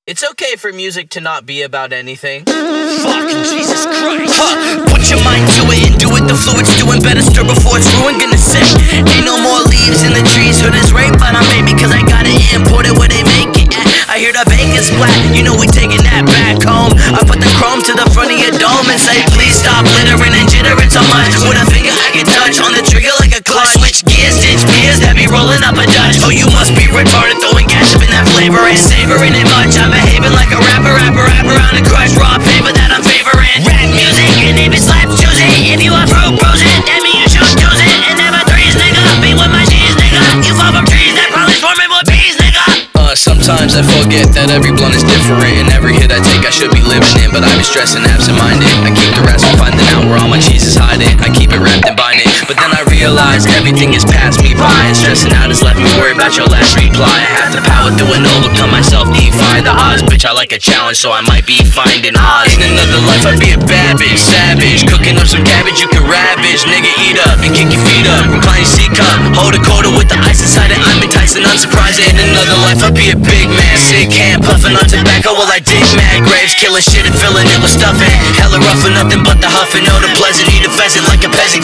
It's okay for music to not be about anything. Fucking Jesus Christ. Put your mind to it and do it. The fluid's doing better. Stir before it's ruined. Gonna say, ain't no more leaves in the trees. Hood is right by my baby, cause I got it imported where they make it at. I hear the Vegas black, you know we taking that back home. I put the chrome to the front of your dome and say, please stop littering and jittering so much. With a finger I can touch on the trigger like a clutch. Switch gears, ditch beers, that be rolling up a Dutch. Oh, you must be retarded, throwing gas up in that flavor. Ain't savoring it much, I'm behaving like a rapper on a crush. Raw paper that I'm favoring. Rap music, and if it slaps, choose it. If you are fruit bruising, that mean you should choose it. And never threes, nigga, be with my cheese, nigga. You fall from trees that probably swarming with bees, nigga. Sometimes I forget that every blunt is different, and every hit I take I should be living in, but I be stressing absent-minded. I keep the rest from finding out where all my cheese is hiding. I keep it wrapped and binding, but then I realize everything is past me by, and stressing out has left me worried about your last reply. I have to power through and overcome myself, defy the odds. Bitch, I like a challenge, so I might be finding odds. In another life I'd be a bad bitch, savage, cooking up some cabbage you can ravage. Nigga, eat up and kick your feet up, recline your seat cup, hold a quarter with the ice inside it. I'm enticing, unsurprising. In another life I'd be a big man, sick hand, puffing on tobacco while I dig mad graves, killing shit and filling it with stuffing. Hella rough for nothing but the huffing, know the pleasant, eat a pheasant like a peasant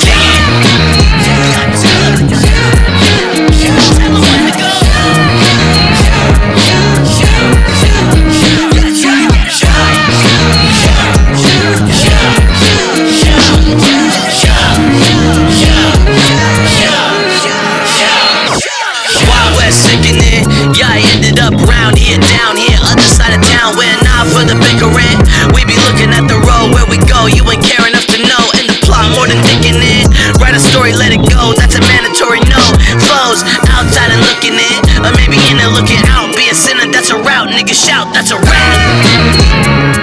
Wild West sickening, yeah, I ended up round here, down here, other side of town, where not for the bickering. We be looking at the road where we go, you ain't care enough to know, and the plot more than thinking it. Write a story, let it go, that's a mandatory no. Flows outside and looking in, or maybe in and looking out. Be a sinner, that's a route, nigga shout, that's a rap.